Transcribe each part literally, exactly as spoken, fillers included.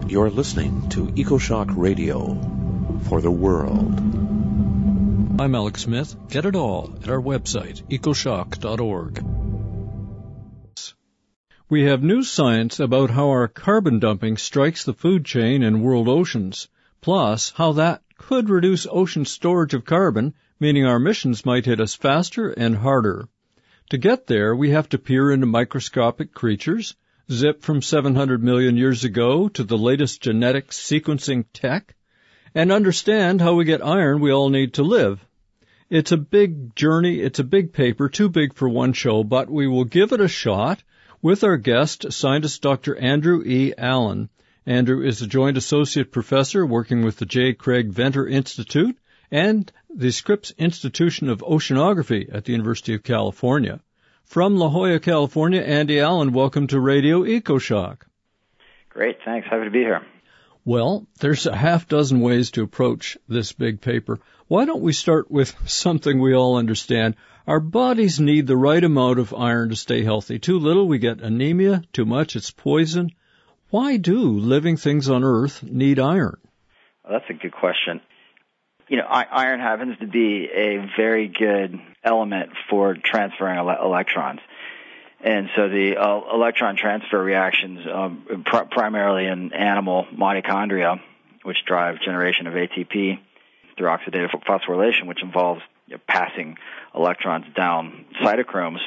You're listening to EcoShock Radio for the world. I'm Alex Smith. Get it all at our website, ecoshock dot org. We have new science about how our carbon dumping strikes the food chain and world oceans, plus how that could reduce ocean storage of carbon, meaning our emissions might hit us faster and harder. To get there, we have to peer into microscopic creatures, zip from seven hundred million years ago to the latest genetic sequencing tech, and understand how we get iron we all need to live. It's a big journey, it's a big paper, too big for one show, but we will give it a shot with our guest, scientist Doctor Andrew E. Allen. Andrew is a joint associate professor working with the J. Craig Venter Institute and the Scripps Institution of Oceanography at the University of California. From La Jolla, California, Andy Allen, welcome to Radio EcoShock. Great, thanks. Happy to be here. Well, there's a half dozen ways to approach this big paper. Why don't we start with something we all understand? Our bodies need the right amount of iron to stay healthy. Too little, we get anemia. Too much, it's poison. Why do living things on Earth need iron? Well, that's a good question. You know, iron happens to be a very good element for transferring ele- electrons. And so the uh, electron transfer reactions, um, pr- primarily in animal mitochondria, which drive generation of A T P through oxidative phosphorylation, which involves you know, passing electrons down cytochromes.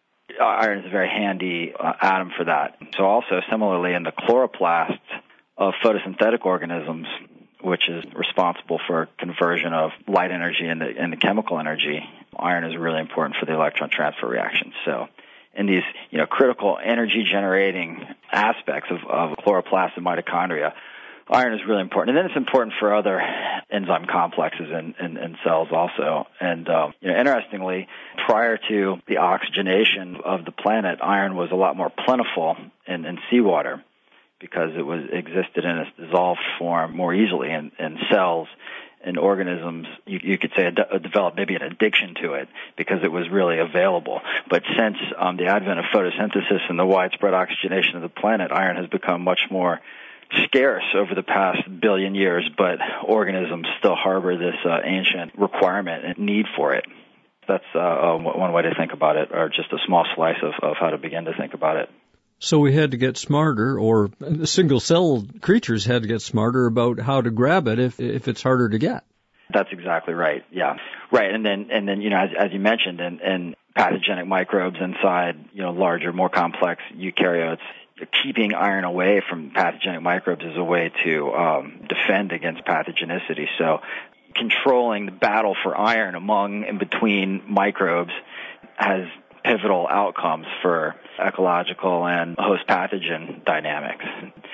Iron is a very handy uh, atom for that. So also, similarly, in the chloroplasts of photosynthetic organisms, which is responsible for conversion of light energy into, into chemical energy, iron is really important for the electron transfer reactions. So in these you know, critical energy-generating aspects of, of chloroplasts and mitochondria, iron is really important. And then it's important for other enzyme complexes in, in, in cells also. And um, you know, interestingly, prior to the oxygenation of the planet, iron was a lot more plentiful in, in seawater, because it was existed in its dissolved form more easily in, in cells and organisms. You, you could say it developed maybe an addiction to it because it was really available. But since um, the advent of photosynthesis and the widespread oxygenation of the planet, iron has become much more scarce over the past billion years, but organisms still harbor this uh, ancient requirement and need for it. That's uh, uh, one way to think about it, or just a small slice of, of how to begin to think about it. So we had to get smarter, or single-cell creatures had to get smarter about how to grab it if if it's harder to get. That's exactly right. Yeah, right. And then and then you know as, as you mentioned, and, and pathogenic microbes inside you know larger, more complex eukaryotes, keeping iron away from pathogenic microbes is a way to um, defend against pathogenicity. So controlling the battle for iron among and between microbes has pivotal outcomes for ecological and host pathogen dynamics.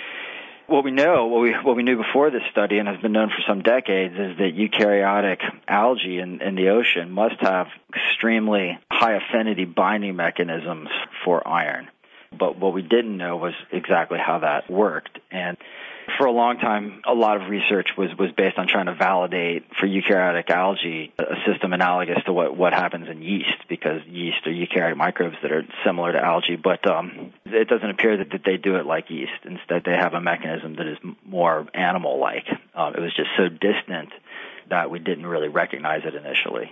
What we know, what we what we knew before this study and has been known for some decades, is that eukaryotic algae in, in the ocean must have extremely high affinity binding mechanisms for iron. But what we didn't know was exactly how that worked. And for a long time, a lot of research was, was based on trying to validate for eukaryotic algae a system analogous to what, what happens in yeast, because yeast are eukaryotic microbes that are similar to algae, but um, it doesn't appear that, that they do it like yeast. Instead, they have a mechanism that is more animal-like. Um, it was just so distant that we didn't really recognize it initially.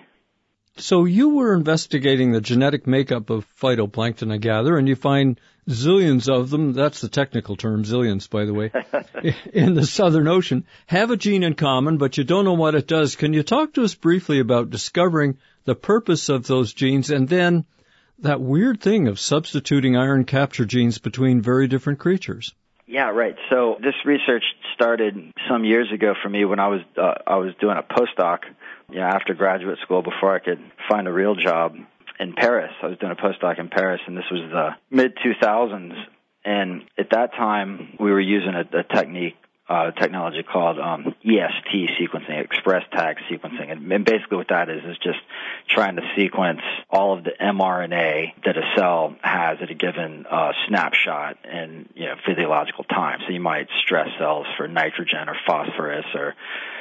So you were investigating the genetic makeup of phytoplankton, I gather, and you find zillions of them, that's the technical term, zillions, by the way, in the Southern Ocean, have a gene in common, but you don't know what it does. Can you talk to us briefly about discovering the purpose of those genes, and then that weird thing of substituting iron capture genes between very different creatures? Yeah, right. So this research started some years ago for me when I was uh, I was doing a postdoc, you know, after graduate school, before I could find a real job in Paris. I was doing a postdoc in Paris, and this was the mid two thousands. And at that time, we were using a, a technique, uh, technology called um, E S T sequencing, express tag sequencing. And, and basically what that is is just trying to sequence all of the mRNA that a cell has at a given uh, snapshot in you know, physiological time. So you might stress cells for nitrogen or phosphorus or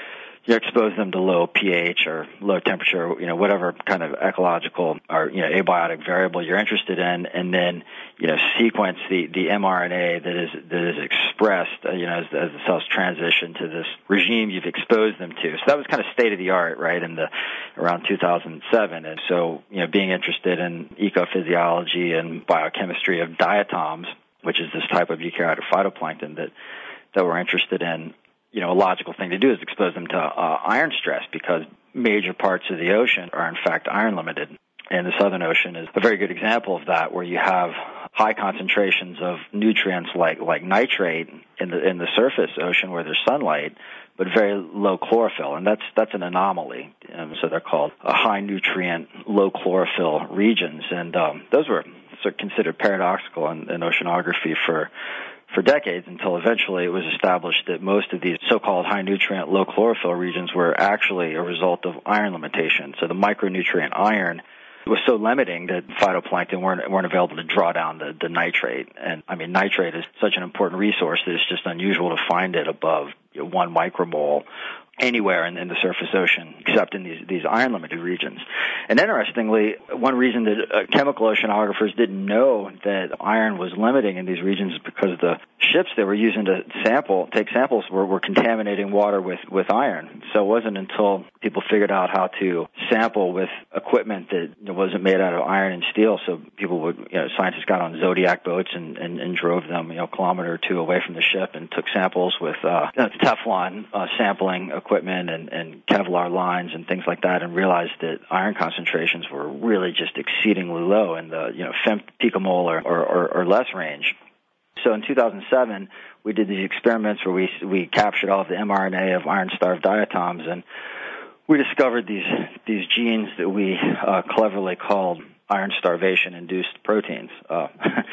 you expose them to low pH or low temperature, you know, whatever kind of ecological or, you know, abiotic variable you're interested in, and then, you know, sequence the, the mRNA that is, that is expressed, uh, you know, as, as the cells transition to this regime you've exposed them to. So that was kind of state of the art, right, in the, around two thousand seven. And so, you know, being interested in ecophysiology and biochemistry of diatoms, which is this type of eukaryotic phytoplankton that, that we're interested in, you know, a logical thing to do is expose them to uh, iron stress, because major parts of the ocean are in fact iron limited. And the Southern Ocean is a very good example of that, where you have high concentrations of nutrients like, like nitrate in the, in the surface ocean where there's sunlight, but very low chlorophyll. And that's, that's an anomaly. Um, so they're called uh, high nutrient, low chlorophyll regions. And um, those were sort of considered paradoxical in, in oceanography for for decades, until eventually it was established that most of these so-called high-nutrient, low-chlorophyll regions were actually a result of iron limitation. So the micronutrient iron was so limiting that phytoplankton weren't, weren't available to draw down the, the nitrate. And, I mean, nitrate is such an important resource that it's just unusual to find it above, you know, one micromole anywhere in, in the surface ocean, except in these, these iron-limited regions. And interestingly, one reason that uh, chemical oceanographers didn't know that iron was limiting in these regions is because the ships they were using to sample, take samples were, were contaminating water with, with iron. So it wasn't until people figured out how to sample with equipment that wasn't made out of iron and steel. So people would, you know, scientists got on Zodiac boats and, and, and drove them, you know, a kilometer or two away from the ship and took samples with uh, Teflon uh, sampling equipment and, and Kevlar lines and things like that, and realized that iron concentrations were really just exceedingly low in the, you know, fem picomole or, or, or less range. So in two thousand seven, we did these experiments where we we captured all of the mRNA of iron-starved diatoms, and we discovered these these genes that we uh, cleverly called iron starvation-induced proteins. Uh,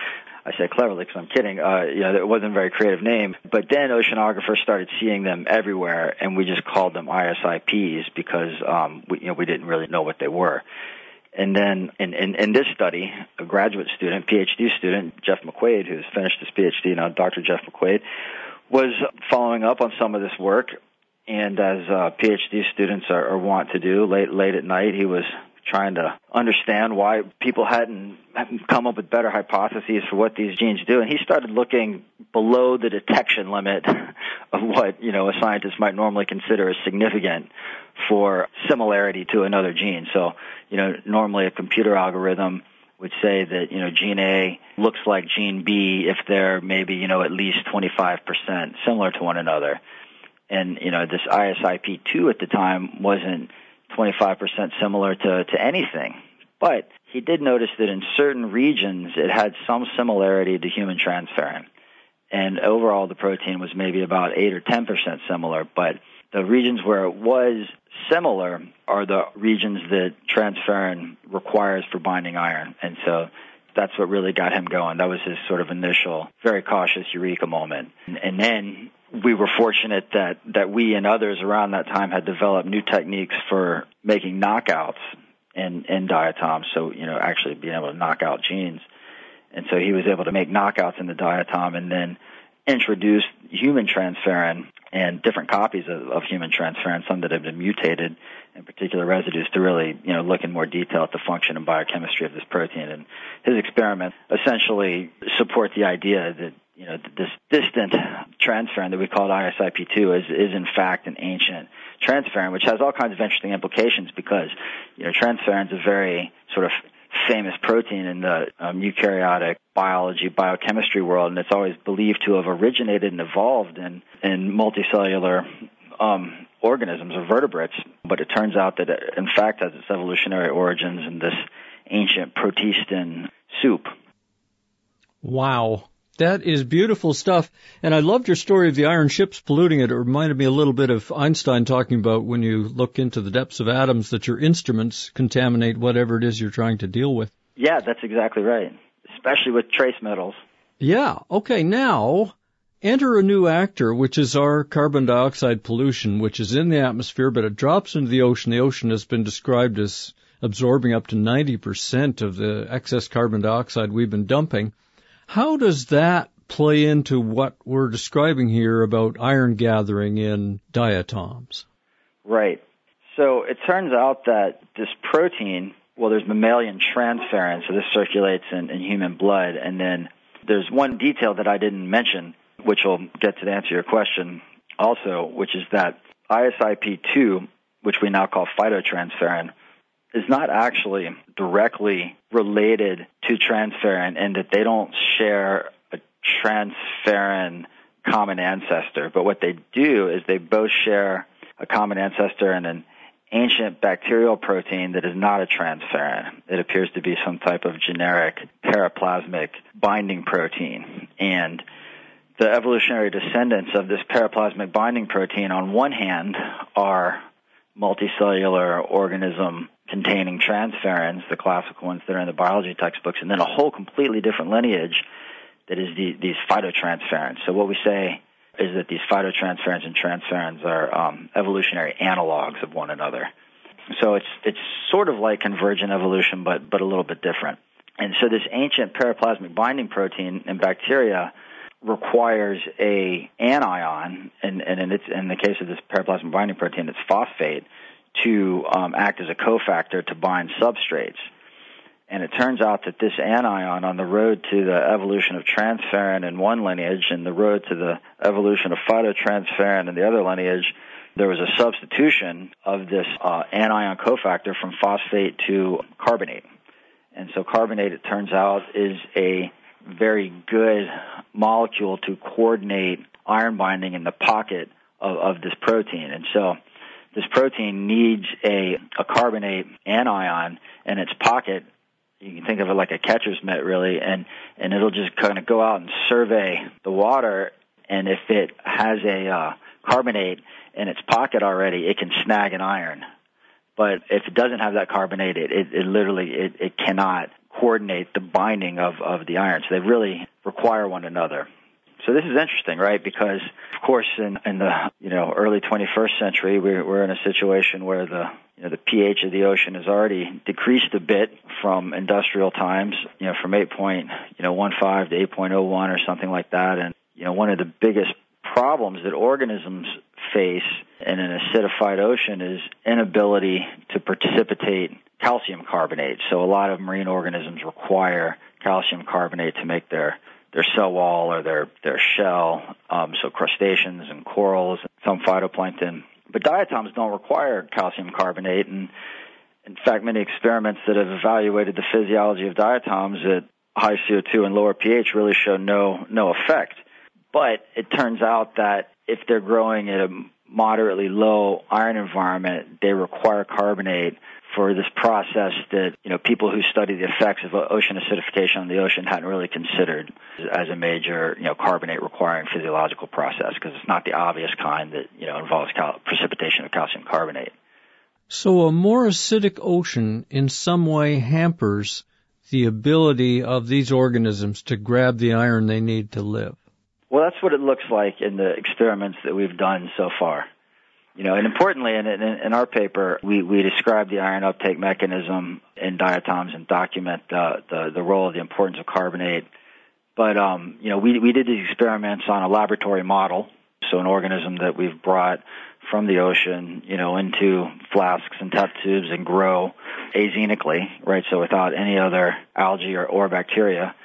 I say cleverly because I'm kidding. Uh, you know, it wasn't a very creative name. But then oceanographers started seeing them everywhere, and we just called them I S I Ps because um, we, you know, we didn't really know what they were. And then in, in, in this study, a graduate student, PhD student, Jeff McQuaid, who's finished his PhD now, Doctor Jeff McQuaid, was following up on some of this work. And as uh, PhD students are, are wont to do, late late at night, he was trying to understand why people hadn't come up with better hypotheses for what these genes do. And he started looking below the detection limit of what, you know, a scientist might normally consider as significant for similarity to another gene. So, you know, normally a computer algorithm would say that, you know, gene A looks like gene B if they're maybe, you know, at least twenty-five percent similar to one another. And, you know, this I S I P two at the time wasn't twenty-five percent similar to, to anything. But he did notice that in certain regions it had some similarity to human transferrin. And overall the protein was maybe about eight or ten percent similar. But the regions where it was similar are the regions that transferrin requires for binding iron. And so that's what really got him going. That was his sort of initial, very cautious eureka moment. And, and then we were fortunate that, that we and others around that time had developed new techniques for making knockouts in, in diatoms, so, you know, actually being able to knock out genes. And so he was able to make knockouts in the diatom and then introduce human transferrin and different copies of, of human transferrin, some that have been mutated, in particular residues, to really, you know, look in more detail at the function and biochemistry of this protein. And his experiments essentially support the idea that, you know, this distant transferrin that we called I S I P two is, is in fact an ancient transferrin, which has all kinds of interesting implications because, you know, transferrin is a very sort of famous protein in the um, eukaryotic biology, biochemistry world, and it's always believed to have originated and evolved in, in multicellular um, organisms or vertebrates. But it turns out that it, in fact, has its evolutionary origins in this ancient protistan soup. Wow. That is beautiful stuff. And I loved your story of the iron ships polluting it. It reminded me a little bit of Einstein talking about when you look into the depths of atoms that your instruments contaminate whatever it is you're trying to deal with. Yeah, that's exactly right, especially with trace metals. Yeah. Okay, now enter a new actor, which is our carbon dioxide pollution, which is in the atmosphere, but it drops into the ocean. The ocean has been described as absorbing up to ninety percent of the excess carbon dioxide we've been dumping. How does that play into what we're describing here about iron gathering in diatoms? Right. So it turns out that this protein, well, there's mammalian transferrin, so this circulates in, in human blood, and then there's one detail that I didn't mention, which will get to answer your question also, which is that I S I P two, which we now call phytotransferrin, is not actually directly related to transferrin in that they don't share a transferrin common ancestor. But what they do is they both share a common ancestor in an ancient bacterial protein that is not a transferrin. It appears to be some type of generic paraplasmic binding protein. And the evolutionary descendants of this paraplasmic binding protein, on one hand, are multicellular organism containing transferrins, the classical ones that are in the biology textbooks, and then a whole completely different lineage that is the, these phytotransferrins. So what we say is that these phytotransferrins and transferrins are um, evolutionary analogs of one another. So it's it's sort of like convergent evolution, but but a little bit different. And so this ancient paraplasmic binding protein in bacteria requires a anion, and, and in, its, in the case of this paraplasmic binding protein, it's phosphate, to um, act as a cofactor to bind substrates. And it turns out that this anion, on the road to the evolution of transferrin in one lineage and the road to the evolution of phytotransferrin in the other lineage, there was a substitution of this uh, anion cofactor from phosphate to carbonate. And so carbonate, it turns out, is a very good molecule to coordinate iron binding in the pocket of, of this protein. And so this protein needs a, a carbonate anion in its pocket. You can think of it like a catcher's mitt, really, and, and it'll just kind of go out and survey the water, and if it has a uh, carbonate in its pocket already, it can snag an iron. But if it doesn't have that carbonate, it, it, it literally it, it cannot coordinate the binding of, of the iron. So they really require one another. So this is interesting, right? Because, of course, in, in the you know early twenty-first century, we're, we're in a situation where the you know the pH of the ocean has already decreased a bit from industrial times, you know, from eight point one five to eight point oh one or something like that. And you know, one of the biggest problems that organisms face in an acidified ocean is inability to precipitate calcium carbonate. So a lot of marine organisms require calcium carbonate to make their their cell wall or their, their shell, um, so crustaceans and corals, some phytoplankton. But diatoms don't require calcium carbonate, and in fact, many experiments that have evaluated the physiology of diatoms at high C O two and lower pH really show no no effect. But it turns out that if they're growing at a moderately low iron environment, they require carbonate for this process that, you know, people who study the effects of ocean acidification on the ocean hadn't really considered as a major, you know, carbonate requiring physiological process, because it's not the obvious kind that, you know, involves cal- precipitation of calcium carbonate. So a more acidic ocean in some way hampers the ability of these organisms to grab the iron they need to live. Well, that's what it looks like in the experiments that we've done so far. You know, and importantly, in, in, in our paper, we, we describe the iron uptake mechanism in diatoms and document the, the, the role of the importance of carbonate. But, um, you know, we, we did these experiments on a laboratory model, so an organism that we've brought from the ocean, you know, into flasks and test tubes and grow azenically, right, so without any other algae or, or bacteria.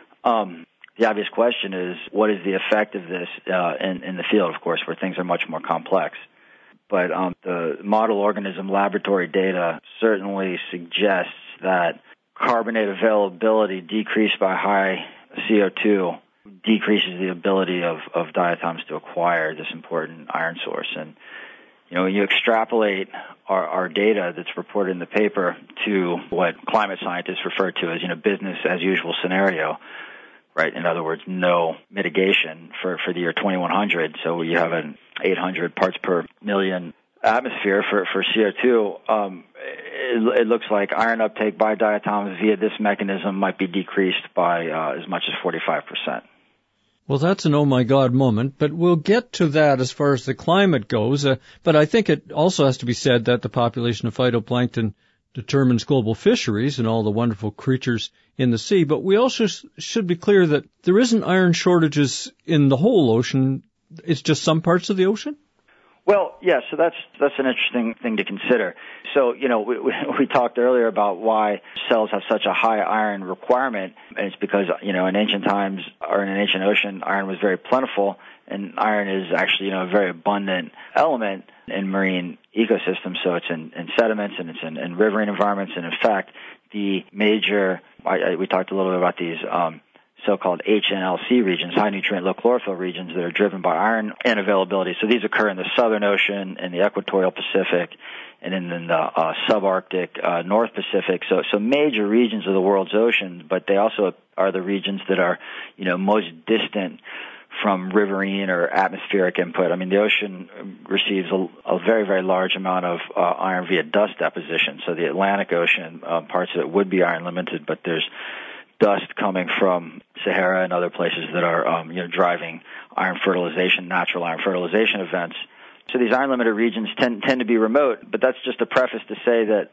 Um, the obvious question is, what is the effect of this uh, in, in the field, of course, where things are much more complex? But um, the model organism laboratory data certainly suggests that carbonate availability decreased by high C O two decreases the ability of, of diatoms to acquire this important iron source. And, you know, when you extrapolate our, our data that's reported in the paper to what climate scientists refer to as, you know, business as usual scenario, right? In other words, no mitigation for, for the year twenty-one hundred. So you have an eight hundred parts per million atmosphere for, for C O two. Um, it, it looks like iron uptake by diatoms via this mechanism might be decreased by uh, as much as forty-five percent. Well, that's an oh my God moment, but we'll get to that as far as the climate goes. Uh, but I think it also has to be said that the population of phytoplankton determines global fisheries and all the wonderful creatures in the sea. But we also sh- should be clear that there isn't iron shortages in the whole ocean. It's just some parts of the ocean? Well, yeah, so that's that's an interesting thing to consider. So, you know, we, we, we talked earlier about why cells have such a high iron requirement, and it's because, you know, in ancient times, or in an ancient ocean, iron was very plentiful, and iron is actually, you know, a very abundant element in marine ecosystems, so it's in, in sediments, and it's in, in riverine environments, and in fact, the major, I, I, we talked a little bit about these, um, so-called H N L C regions, high nutrient, low chlorophyll regions that are driven by iron and availability. So these occur in the Southern Ocean, in the equatorial Pacific, and in the uh, subarctic uh, North Pacific. So, so major regions of the world's oceans, but they also are the regions that are, you know, most distant from riverine or atmospheric input. I mean, the ocean receives a, a very, very large amount of uh, iron via dust deposition. So the Atlantic Ocean, uh, parts of it would be iron limited, but there's dust coming from Sahara and other places that are, um, you know, driving iron fertilization, natural iron fertilization events. So these iron-limited regions tend tend to be remote, but that's just a preface to say that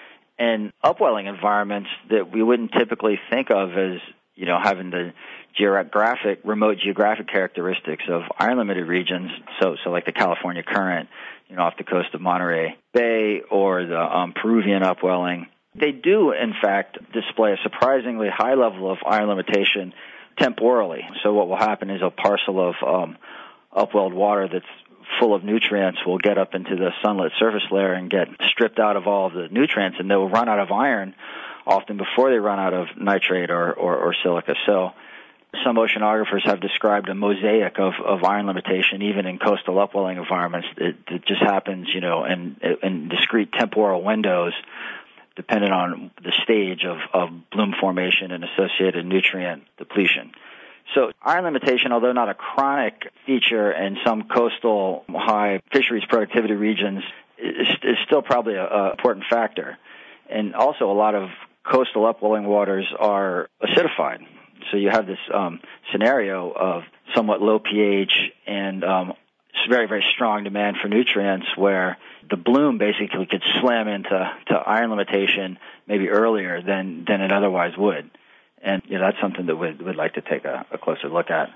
in upwelling environments that we wouldn't typically think of as, you know, having the geographic, remote geographic characteristics of iron-limited regions, so so like the California Current, you know, off the coast of Monterey Bay, or the um, Peruvian upwelling. They do, in fact, display a surprisingly high level of iron limitation temporally. So what will happen is a parcel of um, upwelled water that's full of nutrients will get up into the sunlit surface layer and get stripped out of all of the nutrients, and they will run out of iron often before they run out of nitrate or, or, or silica. So some oceanographers have described a mosaic of, of iron limitation even in coastal upwelling environments. It, it just happens, you know, in, in discrete temporal windows, dependent on the stage of, of bloom formation and associated nutrient depletion. So iron limitation, although not a chronic feature in some coastal high fisheries productivity regions, is, is still probably an important factor. And also a lot of coastal upwelling waters are acidified. So you have this um, scenario of somewhat low pH and um, very, very strong demand for nutrients where the bloom basically could slam into to iron limitation maybe earlier than, than it otherwise would. And you know, that's something that we'd, we'd like to take a, a closer look at.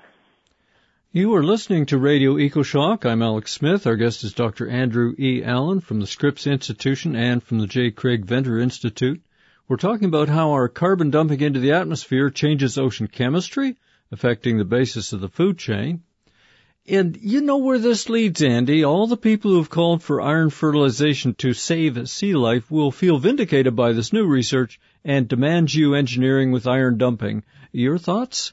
You are listening to Radio EcoShock. I'm Alex Smith. Our guest is Doctor Andrew E. Allen from the Scripps Institution and from the J. Craig Venter Institute. We're talking about how our carbon dumping into the atmosphere changes ocean chemistry, affecting the basis of the food chain. And you know where this leads, Andy. All the people who have called for iron fertilization to save sea life will feel vindicated by this new research and demand geoengineering with iron dumping. Your thoughts?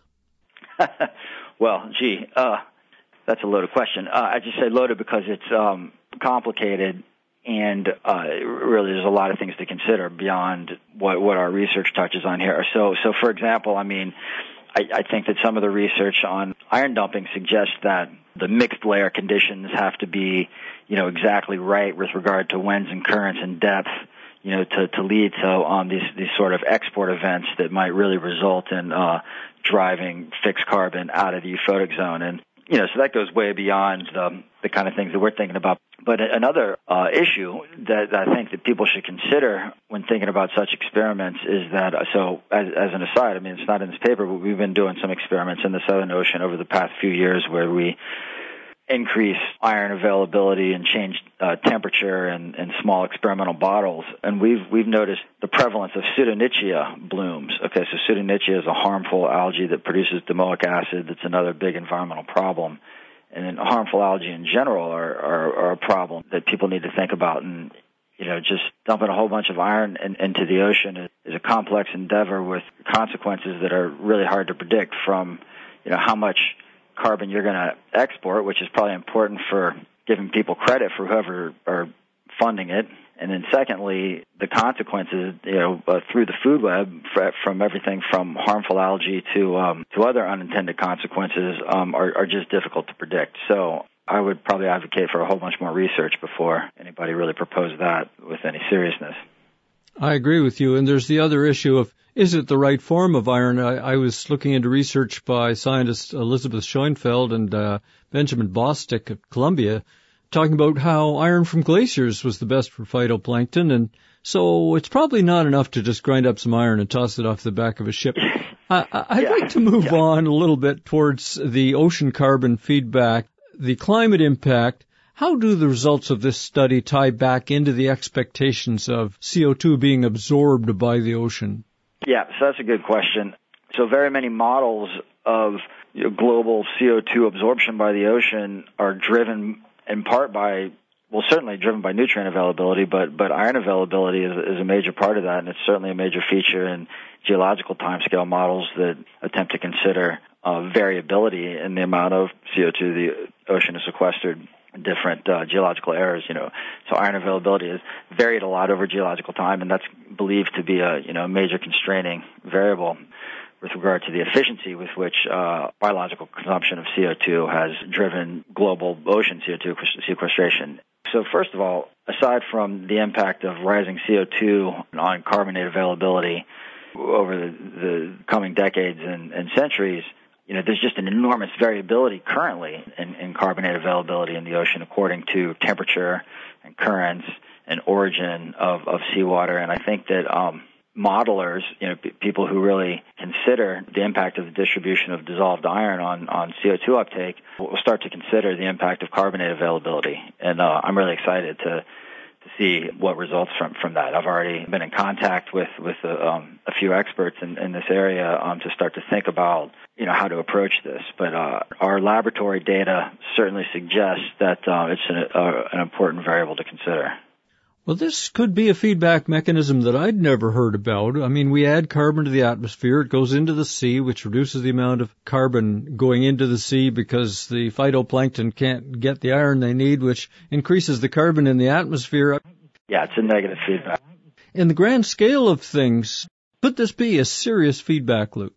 Well, gee, uh, that's a loaded question. Uh, I just say loaded because it's um, complicated, and uh, really there's a lot of things to consider beyond what, what our research touches on here. So, so for example, I mean, I, I think that some of the research on iron dumping suggests that the mixed layer conditions have to be, you know, exactly right with regard to winds and currents and depth, you know, to, to lead to um, these these sort of export events that might really result in uh, driving fixed carbon out of the euphotic zone. And, you know, so that goes way beyond the, the kind of things that we're thinking about. But another uh, issue that, that I think that people should consider when thinking about such experiments is that, uh, so as, as an aside, I mean, it's not in this paper, but we've been doing some experiments in the Southern Ocean over the past few years where we increase iron availability and change uh, temperature in, in small experimental bottles. And we've we've noticed the prevalence of pseudonychia blooms. Okay, so pseudonychia is a harmful algae that produces domoic acid. That's another big environmental problem. And then harmful algae in general are, are, are a problem that people need to think about. And, you know, just dumping a whole bunch of iron in, into the ocean is, is a complex endeavor with consequences that are really hard to predict, from, you know, how much carbon you're going to export, which is probably important for giving people credit for whoever are funding it. And then secondly, the consequences, you know, uh, through the food web, for, from everything from harmful algae to um, to other unintended consequences, um, are, are just difficult to predict. So I would probably advocate for a whole bunch more research before anybody really proposed that with any seriousness. I agree with you. And there's the other issue of, is it the right form of iron? I, I was looking into research by scientists Elizabeth Schoenfeld and uh, Benjamin Bostick at Columbia, talking about how iron from glaciers was the best for phytoplankton, and so it's probably not enough to just grind up some iron and toss it off the back of a ship. I, I'd yeah. like to move yeah. on a little bit towards the ocean carbon feedback, the climate impact. How do the results of this study tie back into the expectations of C O two being absorbed by the ocean? Yeah, so that's a good question. So very many models of you know, global C O two absorption by the ocean are driven in part by, well, certainly driven by nutrient availability, but, but iron availability is, is a major part of that, and it's certainly a major feature in geological timescale models that attempt to consider uh, variability in the amount of C O two the ocean has sequestered in different uh, geological eras. You know, so iron availability has varied a lot over geological time, and that's believed to be a you know major constraining variable with regard to the efficiency with which uh, biological consumption of C O two has driven global ocean C O two sequestration. So first of all, aside from the impact of rising C O two on carbonate availability over the, the coming decades and, and centuries, you know, there's just an enormous variability currently in, in carbonate availability in the ocean according to temperature and currents and origin of, of seawater. And I think that um, modelers, you know, p- people who really consider the impact of the distribution of dissolved iron on, on C O two uptake will start to consider the impact of carbonate availability. And uh, I'm really excited to to see what results from, from that. I've already been in contact with, with uh, um, a few experts in, in this area um, to start to think about, you know, how to approach this. But uh, our laboratory data certainly suggests that uh, it's an, uh, an important variable to consider. Well, this could be a feedback mechanism that I'd never heard about. I mean, we add carbon to the atmosphere. It goes into the sea, which reduces the amount of carbon going into the sea because the phytoplankton can't get the iron they need, which increases the carbon in the atmosphere. Yeah, it's a negative feedback. In the grand scale of things, could this be a serious feedback loop?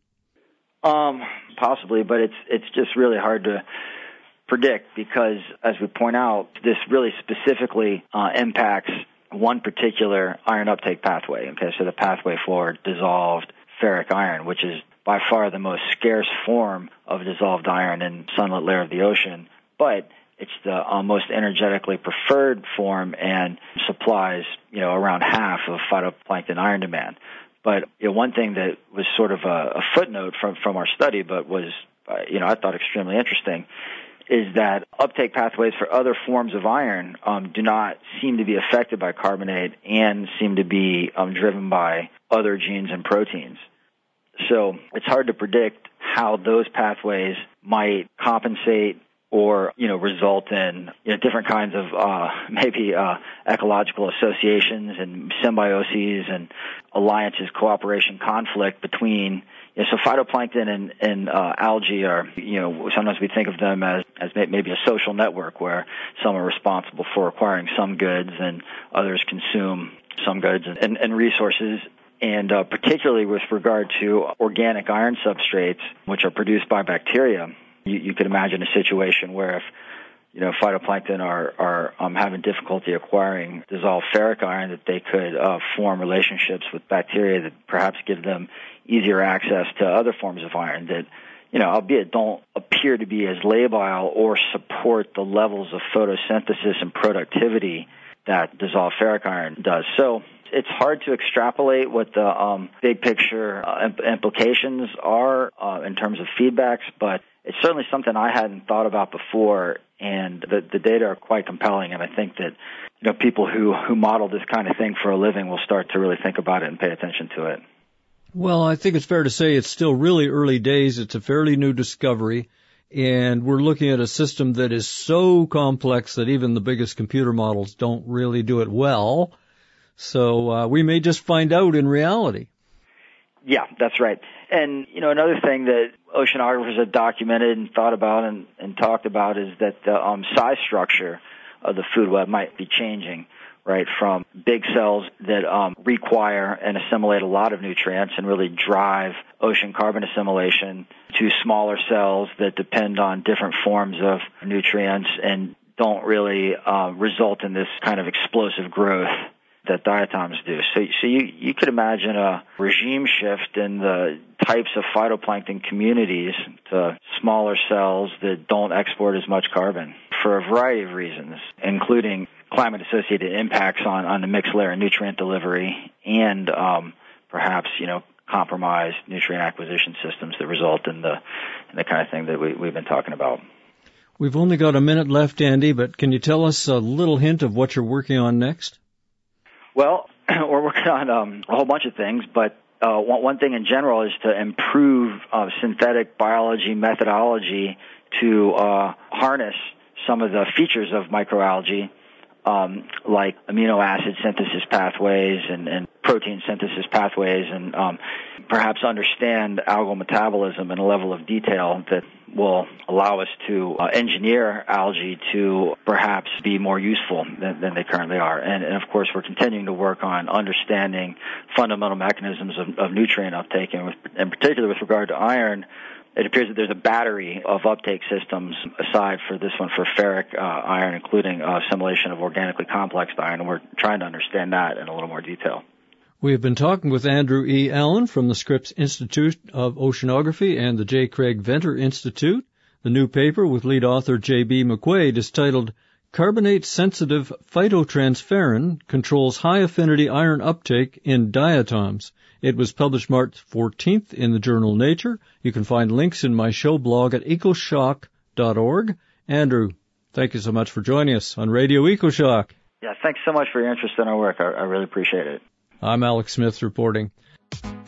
Um, possibly, but it's it's just really hard to predict because, as we point out, this really specifically uh, impacts one particular iron uptake pathway. Okay, so the pathway for dissolved ferric iron, which is by far the most scarce form of dissolved iron in the sunlit layer of the ocean, but it's the uh, most energetically preferred form and supplies, you know, around half of phytoplankton iron demand. But you know, one thing that was sort of a, a footnote from, from our study, but was, uh, you know, I thought extremely interesting, is that uptake pathways for other forms of iron um, do not seem to be affected by carbonate and seem to be um, driven by other genes and proteins. So it's hard to predict how those pathways might compensate or, you know, result in, you know, different kinds of uh, maybe uh, ecological associations and symbioses and alliances, cooperation, conflict between, you know, so phytoplankton and, and uh, algae are, you know, sometimes we think of them as, as maybe a social network where some are responsible for acquiring some goods and others consume some goods and, and resources. And uh, particularly with regard to organic iron substrates, which are produced by bacteria, you, you could imagine a situation where if, you know, phytoplankton are, are um, having difficulty acquiring dissolved ferric iron, that they could uh, form relationships with bacteria that perhaps give them easier access to other forms of iron that, you know, albeit don't appear to be as labile or support the levels of photosynthesis and productivity that dissolved ferric iron does. So it's hard to extrapolate what the um, big picture uh, imp- implications are uh, in terms of feedbacks, but it's certainly something I hadn't thought about before, and the, the data are quite compelling, and I think that, you know, people who, who model this kind of thing for a living will start to really think about it and pay attention to it. Well, I think it's fair to say it's still really early days. It's a fairly new discovery, and we're looking at a system that is so complex that even the biggest computer models don't really do it well. So uh, we may just find out in reality. Yeah, that's right. And, you know, another thing that oceanographers have documented and thought about and, and talked about is that the um, size structure of the food web might be changing, right, from big cells that um, require and assimilate a lot of nutrients and really drive ocean carbon assimilation to smaller cells that depend on different forms of nutrients and don't really uh, result in this kind of explosive growth that diatoms do. So, so you, you could imagine a regime shift in the types of phytoplankton communities to smaller cells that don't export as much carbon for a variety of reasons, including climate-associated impacts on, on the mixed layer nutrient delivery and um, perhaps, you know, compromised nutrient acquisition systems that result in the in the kind of thing that we, we've been talking about. We've only got a minute left, Andy, but can you tell us a little hint of what you're working on next? Well, we're working on um, a whole bunch of things, but uh, one, one thing in general is to improve uh, synthetic biology methodology to uh, harness some of the features of microalgae, um, like amino acid synthesis pathways and, and protein synthesis pathways, and um, perhaps understand algal metabolism in a level of detail that will allow us to uh, engineer algae to perhaps be more useful than, than they currently are. And, and, of course, we're continuing to work on understanding fundamental mechanisms of, of nutrient uptake, and with, in particular with regard to iron. It appears that there's a battery of uptake systems aside for this one for ferric uh, iron, including uh, assimilation of organically complexed iron, and we're trying to understand that in a little more detail. We have been talking with Andrew E. Allen from the Scripps Institute of Oceanography and the J. Craig Venter Institute. The new paper with lead author J B. McQuaid is titled Carbonate-Sensitive Phytotransferrin Controls High-Affinity Iron Uptake in Diatoms. It was published March fourteenth in the journal Nature. You can find links in my show blog at ecoshock dot org. Andrew, thank you so much for joining us on Radio EcoShock. Yeah, thanks so much for your interest in our work. I, I really appreciate it. I'm Alex Smith reporting.